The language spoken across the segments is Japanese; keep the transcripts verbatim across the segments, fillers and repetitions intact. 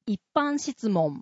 一般質問。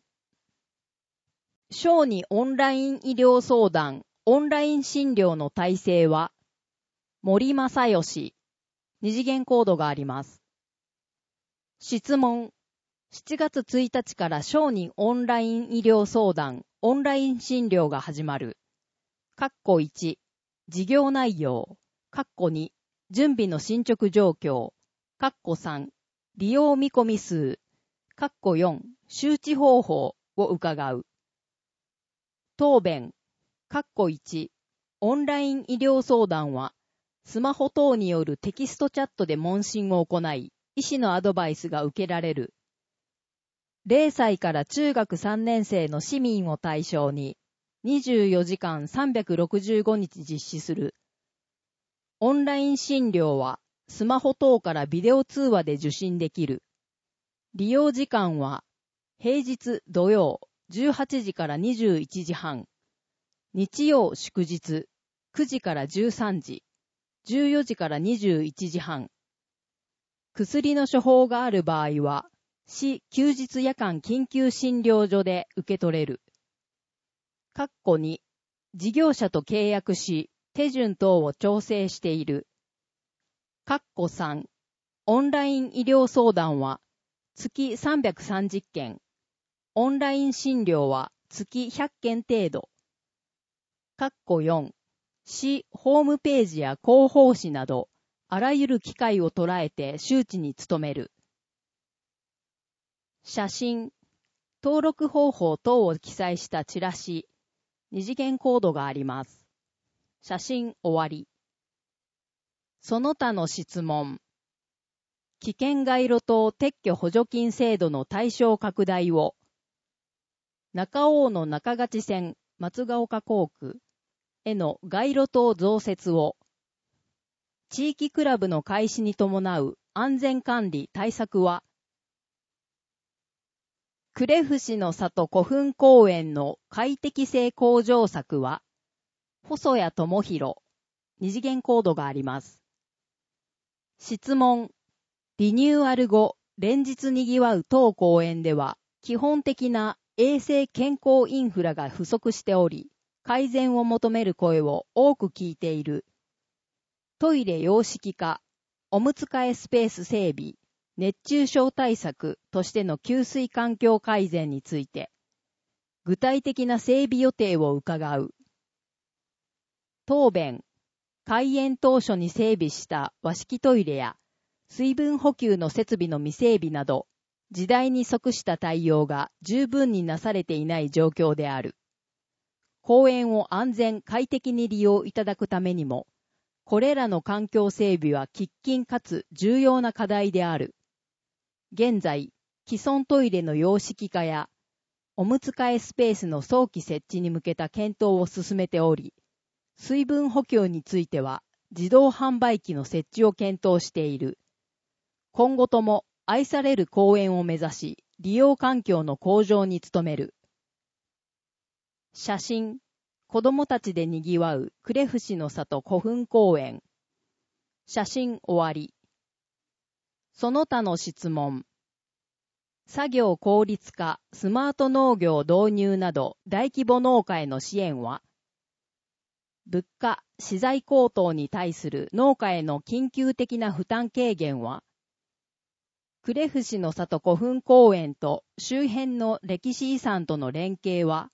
小児オンライン医療相談、オンライン診療の体制は、森正義。二次元コードがあります。質問。しちがつついたちから小児オンライン医療相談、オンライン診療が始まる。カッコいち、事業内容。カッコに、準備の進捗状況。カッコさん、利用見込み数。カッコよん、周知方法を伺う。答弁。カッコいち、オンライン医療相談は、スマホ等によるテキストチャットで問診を行い、医師のアドバイスが受けられる。れいさいから中学さんねん生の市民を対象に、にじゅうよじかんさんびゃくろくじゅうごにち実施する。オンライン診療は、スマホ等からビデオ通話で受診できる。利用時間は、平日土曜じゅうはちじからにじゅういちじはん、日曜祝日くじからじゅうさんじ、じゅうよじからにじゅういちじはん。薬の処方がある場合は、市休日夜間緊急診療所で受け取れる。カッコに、事業者と契約し、手順等を調整している。カッコさん、オンライン医療相談は、月さんびゃくさんじゅっけん、オンライン診療は月ひゃっけん程度。カッコよん、市ホームページや広報誌など、あらゆる機会を捉えて周知に努める。写真、登録方法等を記載したチラシ、二次元コードがあります。写真終わり。その他の質問。危険街路灯撤去補助金制度の対象拡大を、中央の中勝線松ヶ丘工区への街路灯増設を、地域クラブの開始に伴う安全管理対策は、呉伏の里古墳公園の快適性向上策は、細谷智弘、二次元コードがあります。質問。リニューアル後、連日賑わう当公園では、基本的な衛生健康インフラが不足しており、改善を求める声を多く聞いている。トイレ洋式化、おむつ替えスペース整備、熱中症対策としての給水環境改善について、具体的な整備予定を伺う。答弁。開園当初に整備した和式トイレや、水分補給の設備の未整備など、時代に即した対応が十分になされていない状況である。公園を安全快適に利用いただくためにも、これらの環境整備は喫緊かつ重要な課題である。現在、既存トイレの洋式化や、おむつ替えスペースの早期設置に向けた検討を進めており、水分補給については自動販売機の設置を検討している。今後とも愛される公園を目指し、利用環境の向上に努める。写真、子どもたちで賑わう呉伏の里古墳公園。写真終わり。その他の質問。作業効率化、スマート農業導入など大規模農家への支援は、物価、資材高騰に対する農家への緊急的な負担軽減は、呉伏の里古墳公園と周辺の歴史遺産との連携は、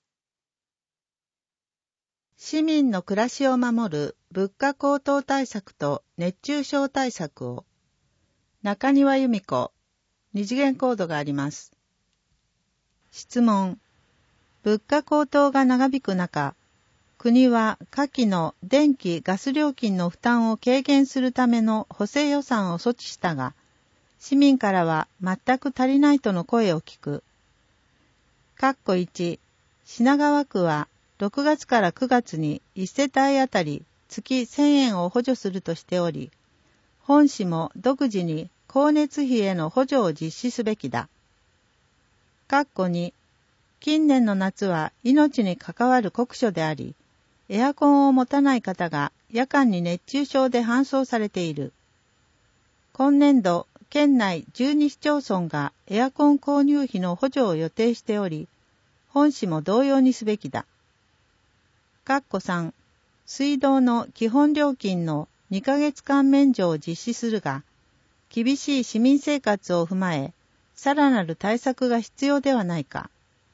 市民の暮らしを守る物価高騰対策と熱中症対策を、中庭由美子、二次元コードがあります。質問。物価高騰が長引く中、国は下記の電気・ガス料金の負担を軽減するための補正予算を措置したが、市民からは全く足りないとの声を聞く。カッコいち、品川区はろくがつからくがつにいちせたいあたり月せんえんを補助するとしており、本市も独自に光熱費への補助を実施すべきだ。カッコに、近年の夏は命に関わる酷暑であり、エアコンを持たない方が夜間に熱中症で搬送されている。今年度、 県内じゅうに市町村がエアコン購入費の補助を予定しており、本市も同様にすべきだ。括弧さん、水道の基本料金のにかげつかん免除を実施するが、厳しい市民生活を踏まえ、さらなる対策が必要ではないか。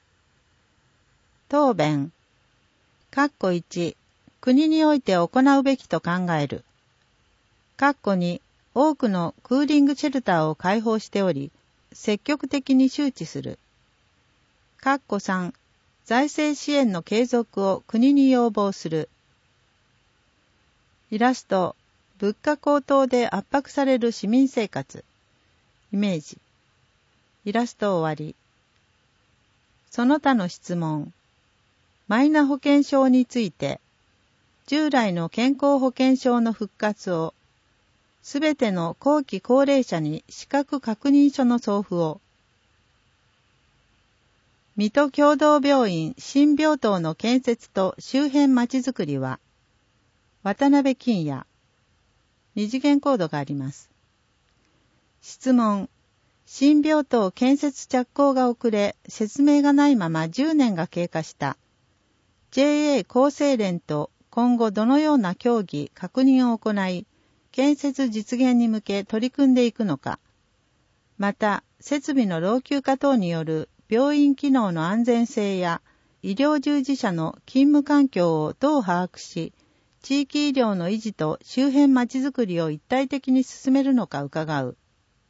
答弁。括弧いち、国において行うべきと考える。括弧に、多くのクーリングシェルターを開放しており、積極的に周知する。括弧さん、財政支援の継続を国に要望する。イラスト、物価高騰で圧迫される市民生活。イメージ。イラスト終わり。その他の質問。マイナ保険証について、従来の健康保険証の復活を、すべての後期高齢者に資格確認書の送付を、水戸共同病院新病棟の建設と周辺まちづくりは、渡辺金也、二次元コードがあります。質問。新病棟建設着工が遅れ、説明がないままじゅうねんが経過した。ジェーエー 厚生連と今後どのような協議、確認を行い、建設実現に向け取り組んでいくのか。また、設備の老朽化等による病院機能の安全性や医療従事者の勤務環境をどう把握し、地域医療の維持と周辺まちづくりを一体的に進めるのか伺う。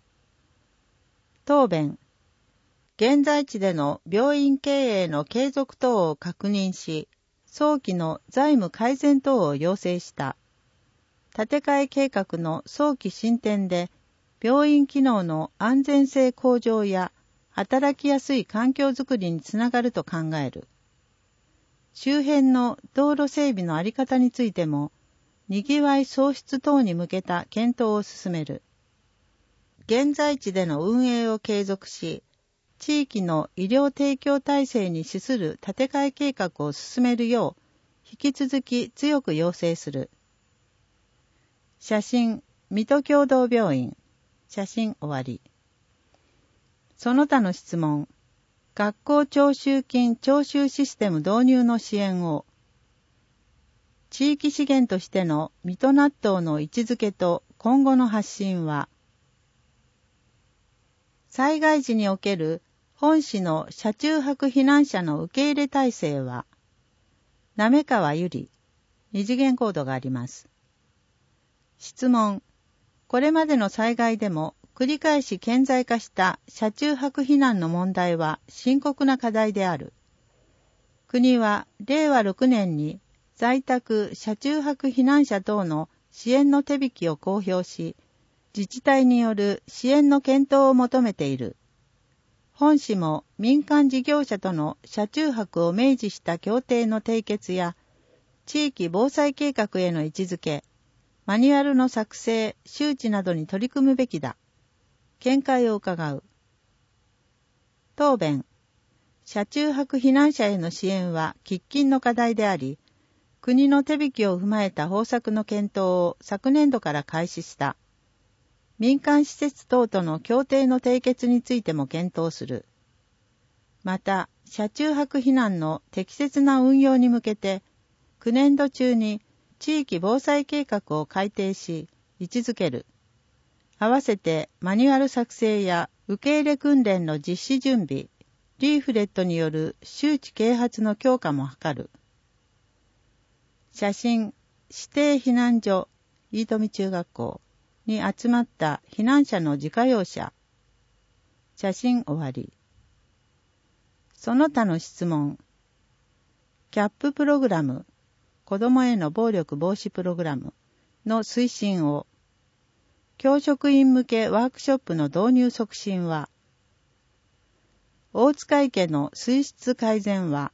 答弁。現在地での病院経営の継続等を確認し、早期の財務改善等を要請した。建て替え計画の早期進展で、病院機能の安全性向上や働きやすい環境づくりにつながると考える。周辺の道路整備のあり方についても、にぎわい創出等に向けた検討を進める。現在地での運営を継続し、地域の医療提供体制に資する建て替え計画を進めるよう、引き続き強く要請する。写真、水戸共同病院。写真終わり。その他の質問。学校徴収金徴収システム導入の支援を。地域資源としての水戸納豆の位置づけと今後の発信は、災害時における本市の車中泊避難者の受け入れ体制は、滑川ゆり、二次元コードがあります。質問。これまでの災害でも繰り返し顕在化した車中泊避難の問題は深刻な課題である。国はれいわろくねんに在宅車中泊避難者等の支援の手引きを公表し、自治体による支援の検討を求めている。本市も民間事業者との車中泊を明示した協定の締結や、地域防災計画への位置づけ、マニュアルの作成、周知などに取り組むべきだ。見解を伺う。答弁。車中泊避難者への支援は喫緊の課題であり、国の手引きを踏まえた方策の検討を昨年度から開始した。民間施設等との協定の締結についても検討する。また、車中泊避難の適切な運用に向けて、きゅうねんど中に地域防災計画を改定し、位置づける。合わせてマニュアル作成や受け入れ訓練の実施準備、リーフレットによる周知啓発の強化も図る。写真、指定避難所、飯富中学校に集まった避難者の自家用車。写真終わり。その他の質問。キャッププログラム、子どもへの暴力防止プログラムの推進を、教職員向けワークショップの導入促進は、大塚池の水質改善は、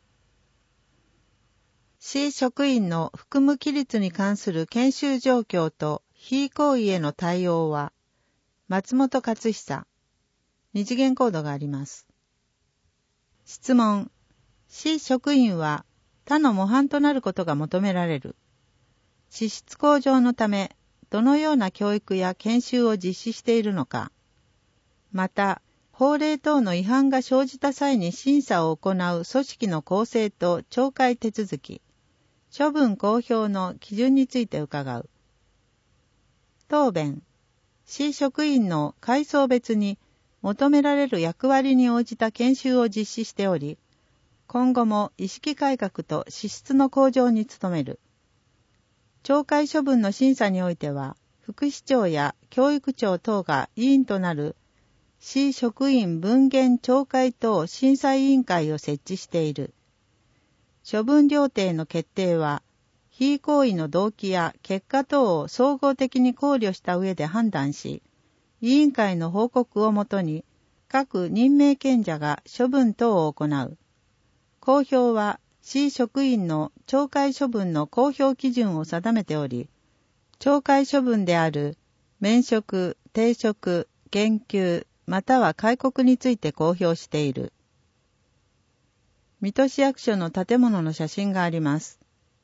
市職員の含む規律に関する研修状況と非行為への対応は、松本勝久、二次元コードがあります。質問。市職員は他の模範となることが求められる。資質向上のため、 どのような教育や研修を実施しているのか、また、法令等の違反が生じた際に審査を行う組織の構成と懲戒手続き、処分公表の基準について伺う。答弁。市職員の階層別に求められる役割に応じた研修を実施しており、今後も意識改革と資質の向上に努める。懲戒処分の審査においては、副市長や教育長等が委員となる市職員分限懲戒等審査委員会を設置している。処分料定の決定は、非行為の動機や結果等を総合的に考慮した上で判断し、委員会の報告をもとに各任命権者が処分等を行う。公表は市職員の懲戒処分の公表基準を定めており、懲戒処分である免職、停職、減給、または戒告について公表している。水戸市役所の建物の写真があります。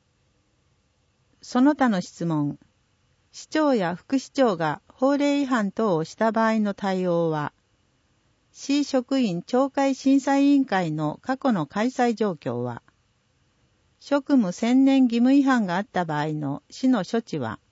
その他の質問。市長や副市長が法令違反等をした場合の対応は、市職員懲戒審査委員会の過去の開催状況は、職務専念義務違反があった場合の市の処置は、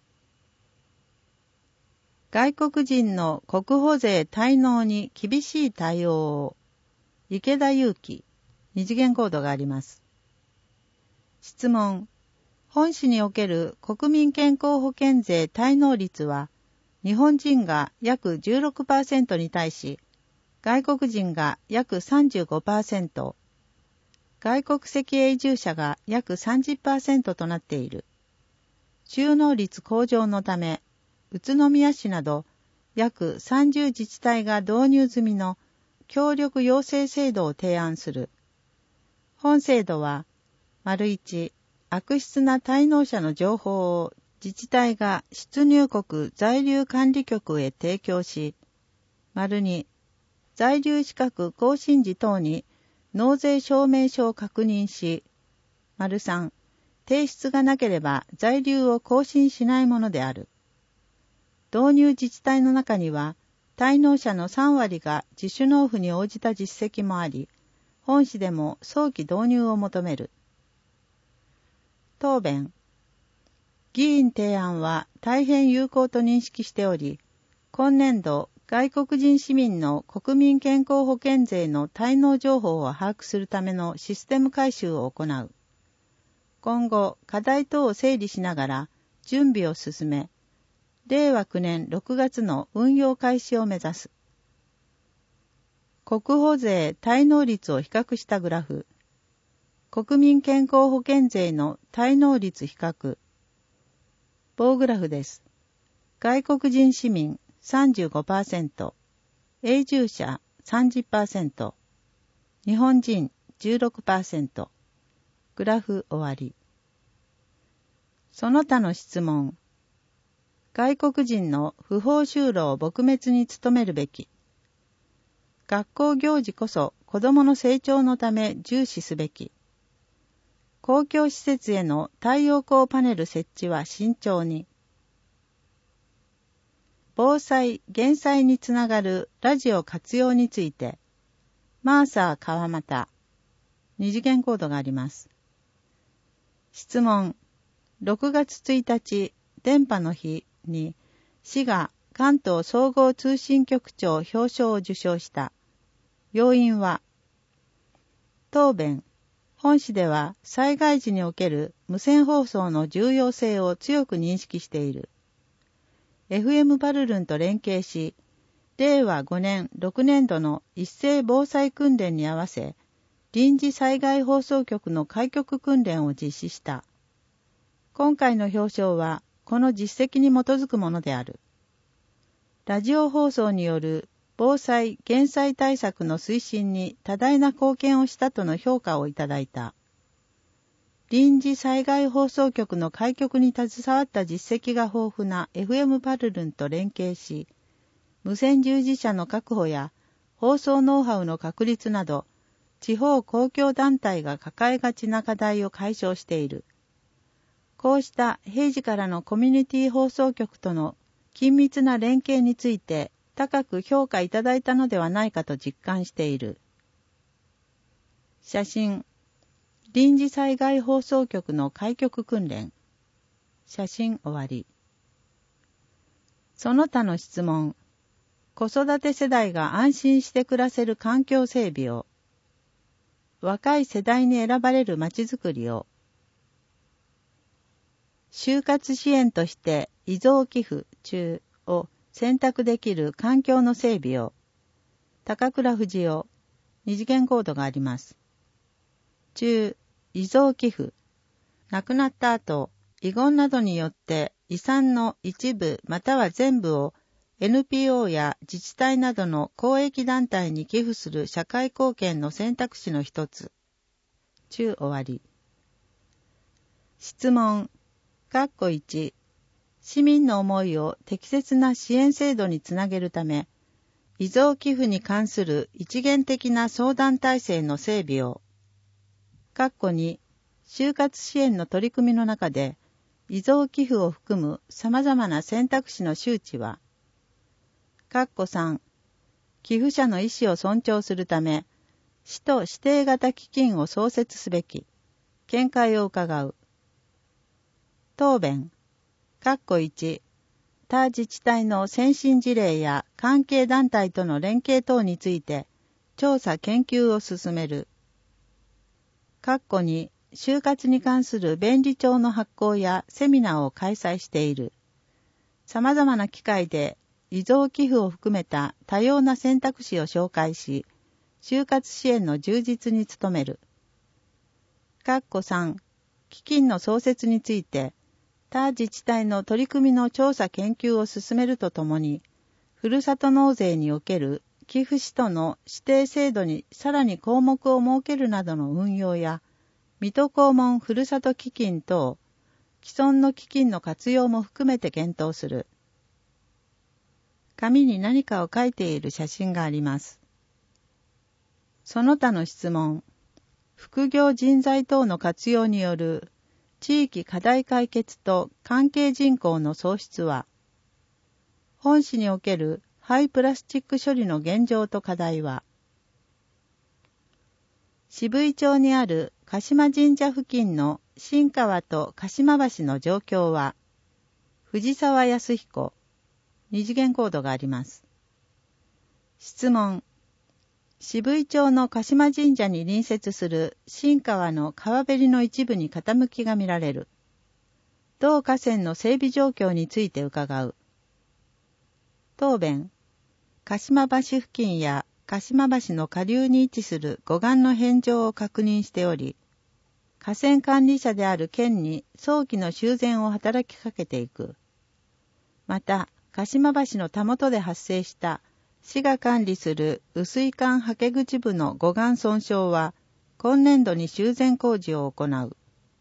外国人の国保税滞納に厳しい対応を、池田祐樹、二次元コードがあります。質問。本市における国民健康保険税滞納率は、日本人が約 じゅうろくパーセント に対し、外国人が約 さんじゅうごパーセント、外国籍永住者が約 さんじゅっパーセント となっている。収納率向上のため、宇都宮市など約さんじゅう自治体が導入済みの協力要請制度を提案する。本制度は、丸一、悪質な滞納者の情報を自治体が出入国在留管理局へ提供し、丸二、在留資格更新時等に納税証明書を確認し、丸三、提出がなければ在留を更新しないものである。導入自治体の中には、滞納者のさん割が自主納付に応じた実績もあり、本市でも早期導入を求める。答弁。議員提案は大変有効と認識しており、今年度外国人市民の国民健康保険税の滞納情報を把握するためのシステム改修を行う。今後、課題等を整理しながら準備を進め、れいわきゅうねんろくがつの運用開始を目指す。国保税滞納率を比較したグラフ。国民健康保険税の滞納率比較。棒グラフです。外国人市民 さんじゅうごパーセント、永住者 さんじゅっパーセント、日本人 じゅうろくパーセント。グラフ終わり。その他の質問。外国人の不法就労撲滅に努めるべき。学校行事こそ子どもの成長のため重視すべき。公共施設への太陽光パネル設置は慎重に。防災・減災につながるラジオ活用について、マーサー川又、二次元コードがあります。質問。ろくがつついたち、電波の日に、市が関東総合通信局長表彰を受賞した。要因は、答弁。本市では災害時における無線放送の重要性を強く認識している。エフエム バルルンと連携し、れいわごねんろくねんどの一斉防災訓練に合わせ、臨時災害放送局の開局訓練を実施した。今回の表彰は、この実績に基づくものである。ラジオ放送による防災・減災対策の推進に多大な貢献をしたとの評価をいただいた。臨時災害放送局の開局に携わった実績が豊富な エフエム バルルンと連携し、無線従事者の確保や放送ノウハウの確立など、地方公共団体が抱えがちな課題を解消している。 こうした平時からのコミュニティ放送局との緊密な連携について高く評価いただいたのではないかと実感している。写真、臨時災害放送局の開局訓練。写真終わり。その他の質問。子育て世代が安心して暮らせる環境整備を。若い世代に選ばれるまちづくりを。就活支援として遺贈寄付中を選択できる環境の整備を。高倉藤夫、二次元コードがあります。中、遺贈寄付。亡くなった後、遺言などによって遺産の一部または全部を エヌピーオー や自治体などの公益団体に寄付する社会貢献の選択肢の一つ。中終わり。質問。括弧いち、市民の思いを適切な支援制度につなげるため、遺贈寄付に関する一元的な相談体制の整備を。括弧に、就活支援の取り組みの中で、遺贈寄付を含む様々な選択肢の周知は、括弧さん、寄付者の意思を尊重するため、市と指定型基金を創設すべき、見解を伺う。答弁。括弧いち、他自治体の先進事例や関係団体との連携等について、調査研究を進める。括弧に、就活に関する便利帳の発行やセミナーを開催している。様々な機会で遺贈寄付を含めた多様な選択肢を紹介し、就活支援の充実に努める。括弧さん、基金の創設について、他自治体の取り組みの調査研究を進めるとともに、ふるさと納税における寄付使途の指定制度にさらに項目を設けるなどの運用や、水戸黄門ふるさと基金等、既存の基金の活用も含めて検討する。紙に何かを書いている写真があります。その他の質問。副業人材等の活用による地域課題解決と関係人口の創出は、本市における廃プラスチック処理の現状と課題は、渋井町にある鹿島神社付近の新川と鹿島橋の状況は、藤沢康彦、二次元コードがあります。質問。渋井町の鹿島神社に隣接する新川の川べりの一部に傾きが見られる。同河川の整備状況について伺う。答弁。鹿島橋付近や鹿島橋の下流に位置する護岸の変状を確認しており、河川管理者である県に早期の修繕を働きかけていく。また、鹿島橋のたもとで発生した市が管理する雨水管はけ口部の護岸損傷は、今年度に修繕工事を行う。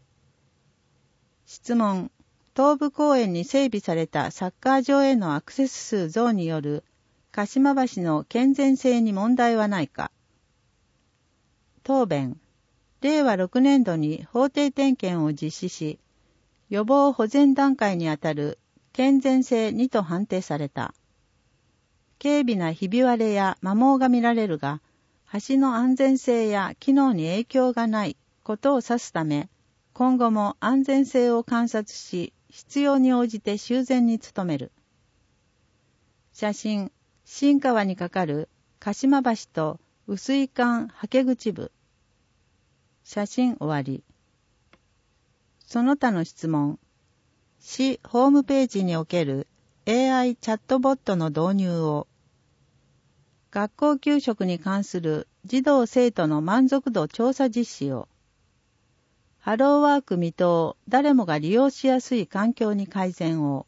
質問。東部公園に整備されたサッカー場へのアクセス数増による鹿島橋の健全性に問題はないか。答弁。れいわろくねんどに法定点検を実施し、予防保全段階にあたる健全性にと判定された。軽微なひび割れや摩耗が見られるが、橋の安全性や機能に影響がないことを指すため、今後も安全性を観察し、必要に応じて修繕に努める。写真、新川に架かる鹿島橋と雨水管はけ口部。写真終わり。その他の質問。市ホームページにおける エーアイ チャットボットの導入を、学校給食に関する児童生徒の満足度調査実施を、ハローワーク未踏、誰もが利用しやすい環境に改善を、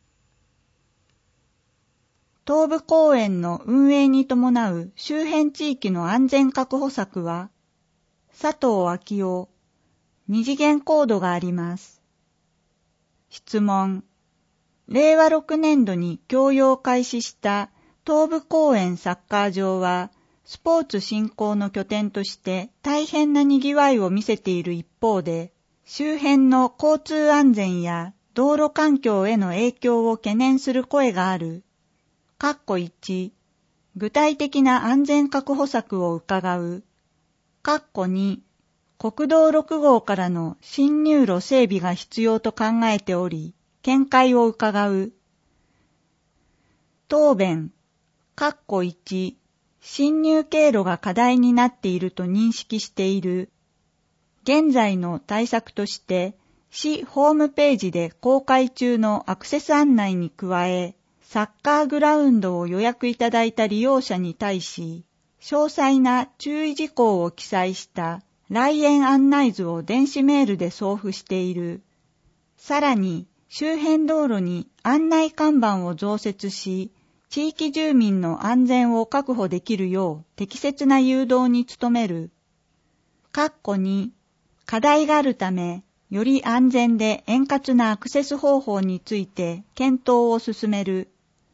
東部公園の運営に伴う周辺地域の安全確保策は、佐藤昭夫、二次元コードがあります。質問。れいわろくねんどに供用開始した東部公園サッカー場は、スポーツ振興の拠点として大変な賑わいを見せている一方で、 周辺の交通安全や道路環境への影響を懸念する声がある。かっこいち、具体的な安全確保策を伺う。かっこに、国道ろく号からの進入路整備が必要と考えており、見解を伺う。答弁、かっこいち、進入経路が課題になっていると認識している。現在の対策として、市ホームページで公開中のアクセス案内に加え、サッカーグラウンドを予約いただいた利用者に対し、詳細な注意事項を記載した来園案内図を電子メールで送付している。さらに、周辺道路に案内看板を増設し、地域住民の安全を確保できるよう適切な誘導に努める。かっこに、課題があるため、より安全で円滑なアクセス方法について検討を進める。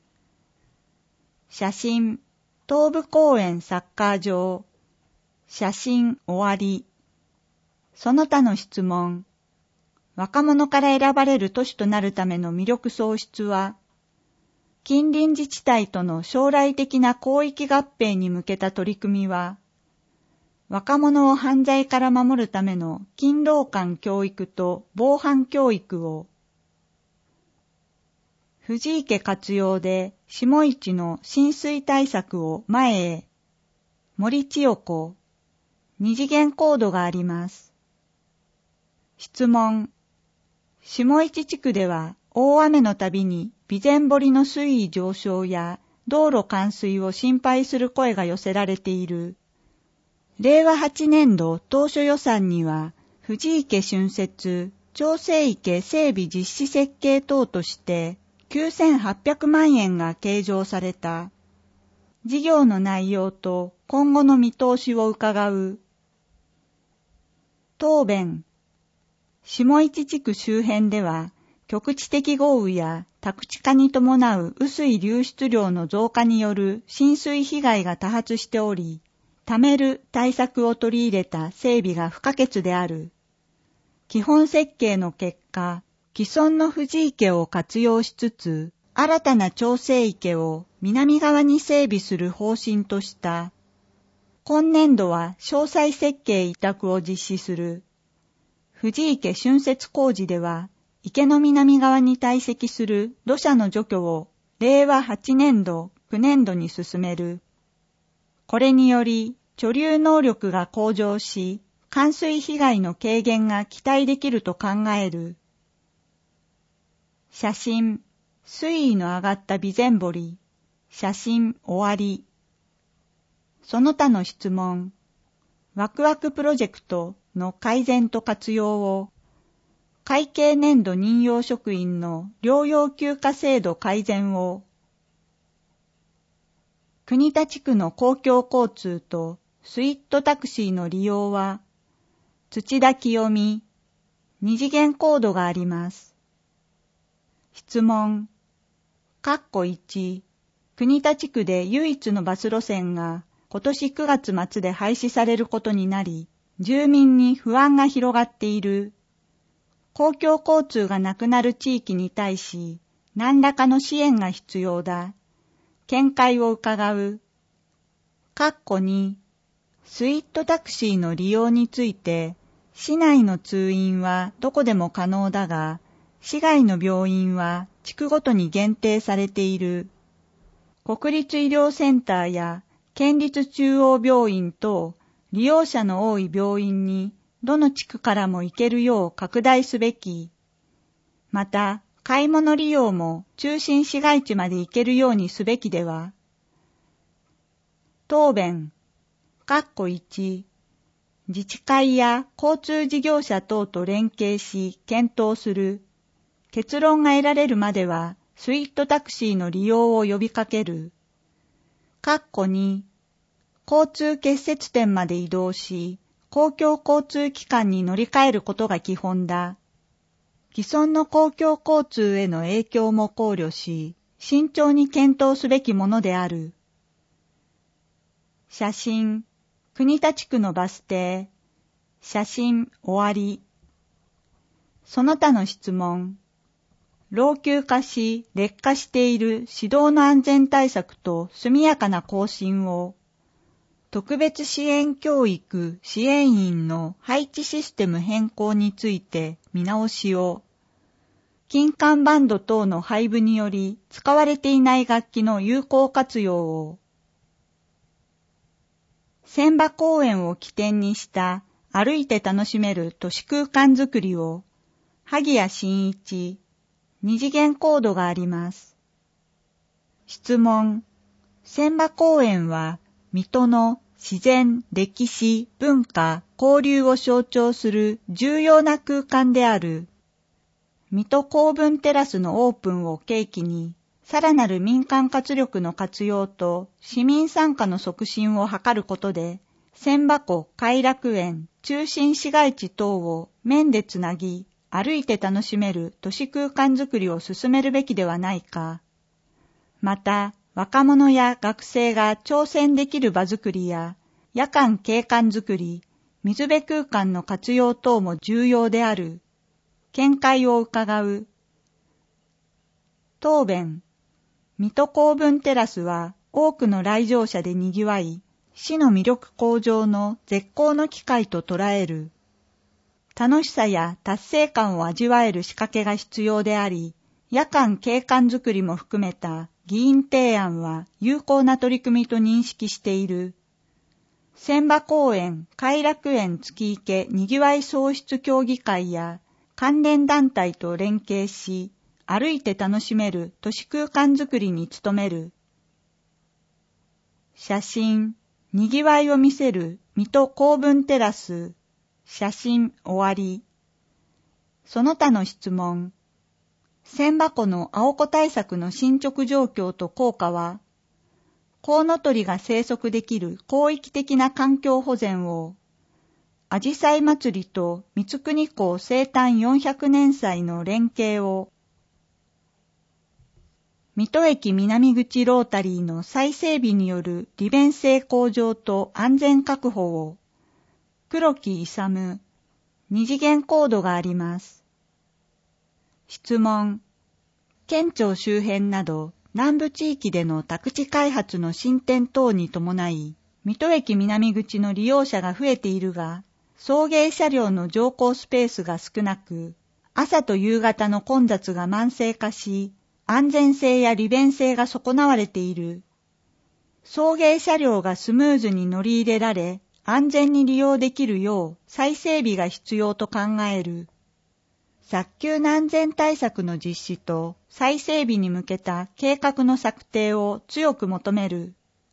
写真、東武公園サッカー場。写真終わり。その他の質問。若者から選ばれる都市となるための魅力創出は、近隣自治体との将来的な広域合併に向けた取り組みは、若者を犯罪から守るための勤労感教育と防犯教育を、藤池活用で下市の浸水対策を前へ、森千代子、二次元コードがあります。質問、下市地区では大雨のたびに備前堀の水位上昇や道路冠水を心配する声が寄せられている。れいわはちねんど当初予算には、藤池浚渫、長生池整備実施設計等としてきゅうせんはっぴゃくまんえんが計上された。事業の内容と今後の見通しを伺う。答弁、下市地区周辺では、局地的豪雨や宅地化に伴う雨水流出量の増加による浸水被害が多発しており、ためる対策を取り入れた整備が不可欠である。基本設計の結果、既存の藤池を活用しつつ、新たな長生池を南側に整備する方針とした。今年度は詳細設計委託を実施する。藤池浚渫工事では、池の南側に堆積する土砂の除去をれいわはちねんど、きゅうねんどに進める。これにより、貯留能力が向上し、冠水被害の軽減が期待できると考える。写真、水位の上がった備前堀。写真終わり。その他の質問。ワクワクプロジェクトの改善と活用を、会計年度任用職員の療養休暇制度改善を、国田地区の公共交通とスイットタクシーの利用は、土田清美、二次元コードがあります。質問、かっこいち、国田地区で唯一のバス路線が今年くがつ末で廃止されることになり、住民に不安が広がっている。公共交通がなくなる地域に対し、何らかの支援が必要だ。見解を伺う。かっこに、スイットタクシーの利用について、市内の通院はどこでも可能だが、市外の病院は地区ごとに限定されている。国立医療センターや県立中央病院等、利用者の多い病院にどの地区からも行けるよう拡大すべき。また、買い物利用も中心市街地まで行けるようにすべきでは。答弁、かっこいち、自治会や交通事業者等と連携し検討する。結論が得られるまではスイットタクシーの利用を呼びかける。かっこに、交通結節点まで移動し、公共交通機関に乗り換えることが基本だ。既存の公共交通への影響も考慮し、慎重に検討すべきものである。写真、国田地区のバス停。写真終わり。 その他の質問。老朽化し、劣化している指導の安全対策と速やかな更新を、特別支援教育支援員の配置システム変更について見直しを、金管バンド等の配布により使われていない楽器の有効活用を、千葉公園を起点にした歩いて楽しめる都市空間づくりを、萩谷真一、二次元コードがあります。質問。千葉公園は、水戸の自然、歴史、文化、交流を象徴する重要な空間である。水戸公文テラスのオープンを契機に、さらなる民間活力の活用と市民参加の促進を図ることで、千葉湖偕楽園、中心市街地等を面でつなぎ、歩いて楽しめる都市空間づくりを進めるべきではないか。また、若者や学生が挑戦できる場づくりや、夜間景観づくり、水辺空間の活用等も重要である。見解を伺う。答弁。水戸公文テラスは多くの来場者で賑わい、市の魅力向上の絶好の機会と捉える。楽しさや達成感を味わえる仕掛けが必要であり、夜間景観づくりも含めた議員提案は有効な取り組みと認識している。千葉公園偕楽園月池にぎわい創出協議会や関連団体と連携し、歩いて楽しめる都市空間づくりに努める。写真、にぎわいを見せる水戸公文テラス。写真終わり。その他の質問。千葉湖の青子対策の進捗状況と効果は、コウノトリが生息できる広域的な環境保全を、あじさい祭りと三国港生誕よんひゃくねん祭の連携を、水戸駅南口ロータリーの再整備による利便性向上と安全確保を、黒木勇、二次元コードがあります。質問。県庁周辺など南部地域での宅地開発の進展等に伴い、水戸駅南口の利用者が増えているが、送迎車両の乗降スペースが少なく、朝と夕方の混雑が慢性化し、安全性や利便性が損なわれている。送迎車両がスムーズに乗り入れられ、安全に利用できるよう再整備が必要と考える。早急な安全対策の実施と再整備に向けた計画の策定を強く求める。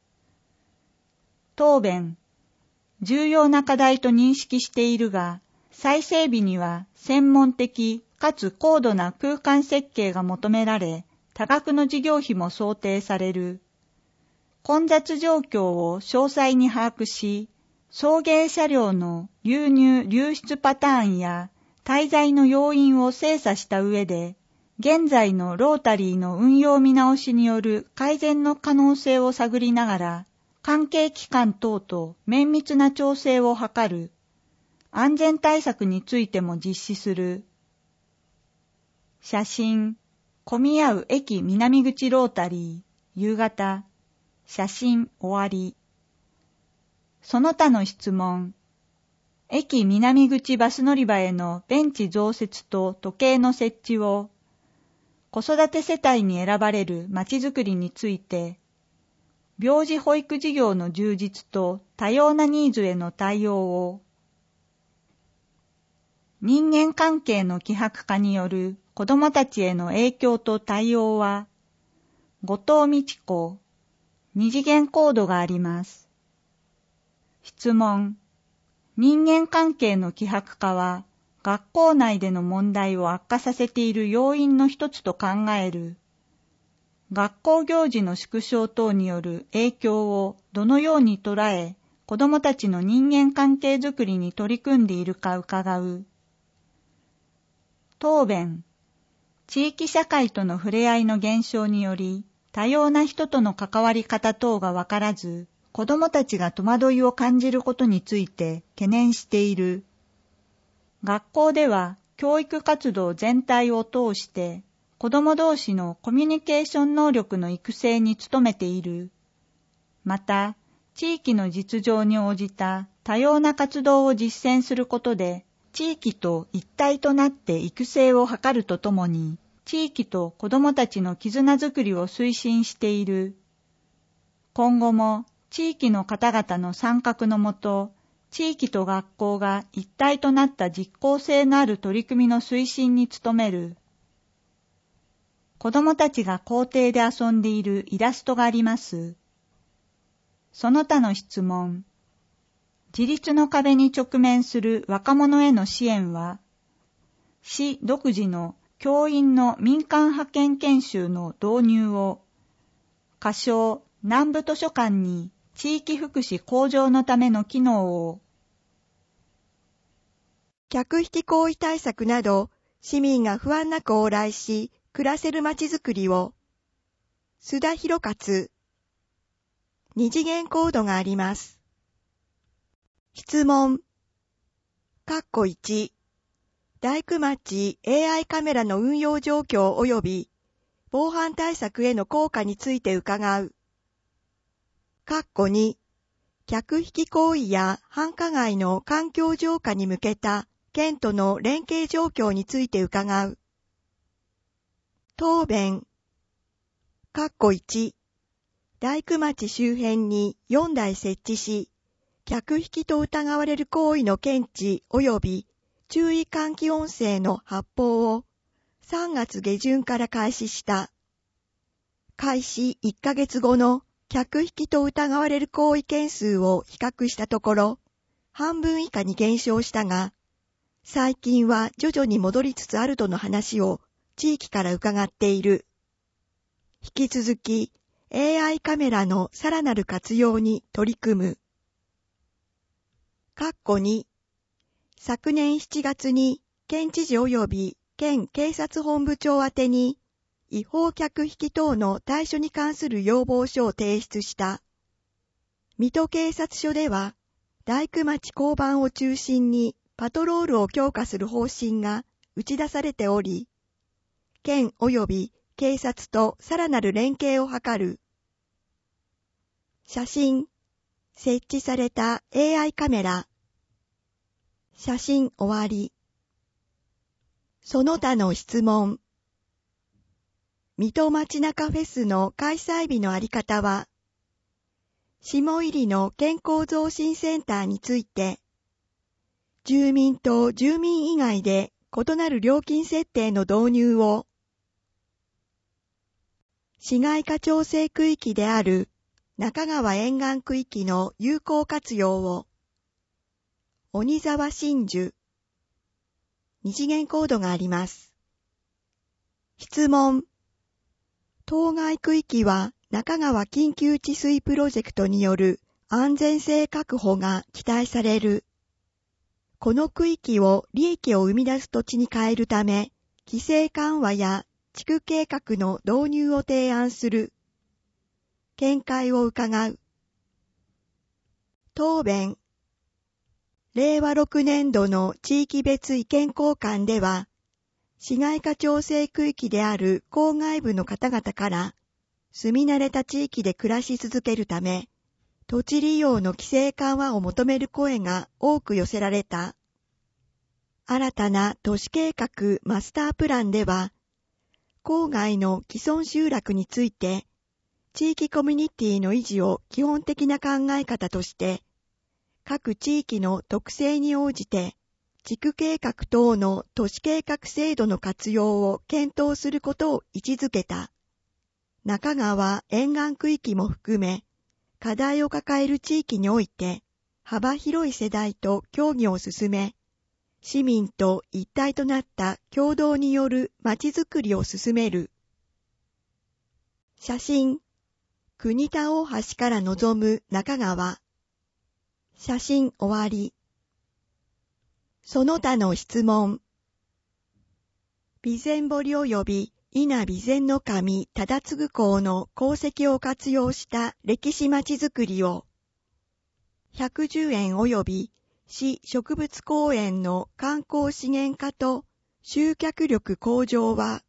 答弁。重要な課題と認識しているが、再整備には専門的かつ高度な空間設計が求められ、多額の事業費も想定される。混雑状況を詳細に把握し、送迎車両の流入・流出パターンや滞在の要因を精査した上で、現在のロータリーの運用見直しによる改善の可能性を探りながら、関係機関等と綿密な調整を図る。安全対策についても実施する。写真。混み合う駅南口ロータリー。夕方。写真終わり。その他の質問。駅南口バス乗り場へのベンチ増設と時計の設置を、子育て世帯に選ばれるまちづくりについて、病児保育事業の充実と多様なニーズへの対応を、人間関係の希薄化による子どもたちへの影響と対応は、後藤美智子、二次元コードがあります。質問。人間関係の希薄化は、学校内での問題を悪化させている要因の一つと考える。学校行事の縮小等による影響をどのように捉え、子どもたちの人間関係づくりに取り組んでいるか伺う。答弁。地域社会との触れ合いの減少により、多様な人との関わり方等がわからず、子どもたちが戸惑いを感じることについて懸念している。学校では、 教育活動全体を通して子ども同士のコミュニケーション能力の育成に努めている。また、地域の実情に応じた多様な活動を実践することで、地域と一体となって育成を図るとともに、地域と子どもたちの絆づくりを推進している。今後も地域の方々の参画のもと、地域と学校が一体となった実効性のある取り組みの推進に努める。子どもたちが校庭で遊んでいるイラストがあります。その他の質問。自立の壁に直面する若者への支援は、市独自の教員の民間派遣研修の導入を、仮称南部図書館に地域福祉向上のための機能を、 客引き行為対策など、市民が不安なく往来し、暮らせるまちづくりを、須田博勝、二次元コードがあります。質問。括弧いち、大工町 エーアイ カメラの運用状況及び防犯対策への効果について伺う。括弧に、客引き行為や繁華街の環境浄化に向けた県との連携状況について伺う。答弁。括弧いち、大工町周辺によんだい設置し、客引きと疑われる行為の検知及び注意喚起音声の発報をさんがつげじゅんから開始した。開始いっかげつごの客引きと疑われる行為件数を比較したところ、半分以下に減少したが、最近は徐々に戻りつつあるとの話を地域から伺っている。引き続き エーアイ カメラのさらなる活用に取り組む。括弧に、昨年しちがつに県知事及び県警察本部長宛てに違法客引き等の対処に関する要望書を提出した。水戸警察署では大工町交番を中心にパトロールを強化する方針が打ち出されており、県及び警察とさらなる連携を図る。写真、設置された エーアイ カメラ。写真終わり。その他の質問。水戸町中フェスの開催日のあり方は、下入の健康増進センターについて、住民と住民以外で異なる料金設定の導入を、市街化調整区域である中川沿岸区域の有効活用を、鬼沢真珠、二次元コードがあります。質問。当該区域は中川緊急治水プロジェクトによる安全性確保が期待される。この区域を利益を生み出す土地に変えるため、規制緩和や地区計画の導入を提案する。見解を伺う。答弁。れいわろくねんどの地域別意見交換では、市街化調整区域である郊外部の方々から、住み慣れた地域で暮らし続けるため、土地利用の規制緩和を求める声が多く寄せられた。新たな都市計画マスタープランでは、郊外の既存集落について、地域コミュニティの維持を基本的な考え方として、各地域の特性に応じて、地区計画等の都市計画制度の活用を検討することを位置づけた。中川沿岸区域も含め、課題を抱える地域において、幅広い世代と協議を進め、市民と一体となった共同によるまちづくりを進める。写真、国田大橋から望む中川。写真終わり。その他の質問。備前堀及び稲備前の神忠次公の功績を活用した歴史まちづくりを、ひゃくじゅうえん及び市植物公園の観光資源化と集客力向上は、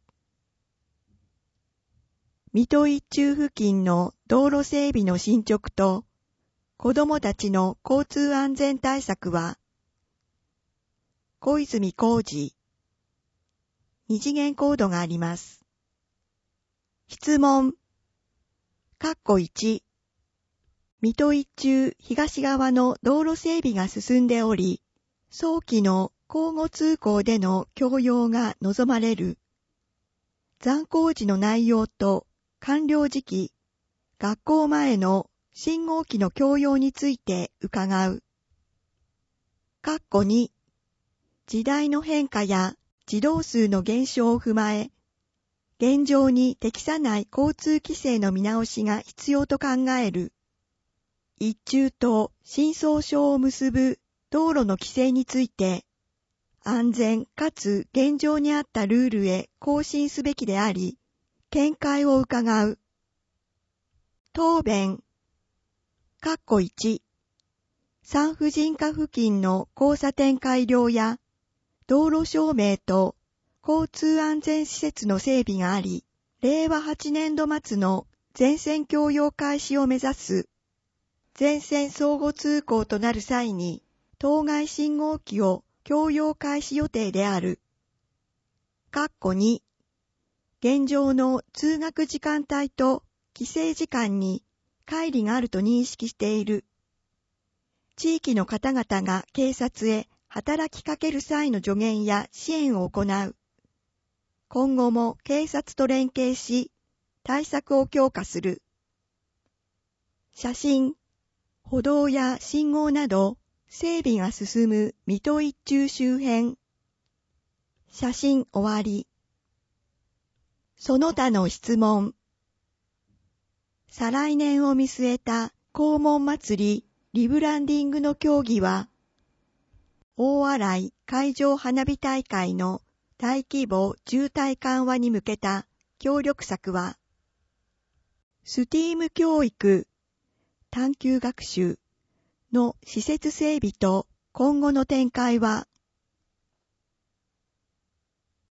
水戸一中付近の道路整備の進捗と、子どもたちの交通安全対策は、小泉浩二、二次元コードがあります。質問、括弧いち、水戸一中東側の道路整備が進んでおり、早期の交互通行での供用が望まれる。残工事の内容と完了時期、学校前の信号機の供用について伺う。括弧に、時代の変化や児童数の減少を踏まえ、現状に適さない交通規制の見直しが必要と考える。一中と新総省を結ぶ道路の規制について、安全かつ現状に合ったルールへ更新すべきであり、見解を伺う。答弁。括弧いち、産婦人科付近の交差点改良や、道路照明と交通安全施設の整備があり、れいわはちねんど末の全線供用開始を目指す。全線相互通行となる際に、当該信号機を供用開始予定である。括弧に、現状の通学時間帯と帰省時間に乖離があると認識している。地域の方々が警察へ働きかける際の助言や支援を行う。今後も警察と連携し、対策を強化する。写真、歩道や信号など整備が進む水戸一中周辺。写真終わり。その他の質問。再来年を見据えた黄門祭りリブランディングの協議は、大洗海上花火大会の大規模渋滞緩和に向けた協力策は、スティーム教育、探究学習の施設整備と今後の展開は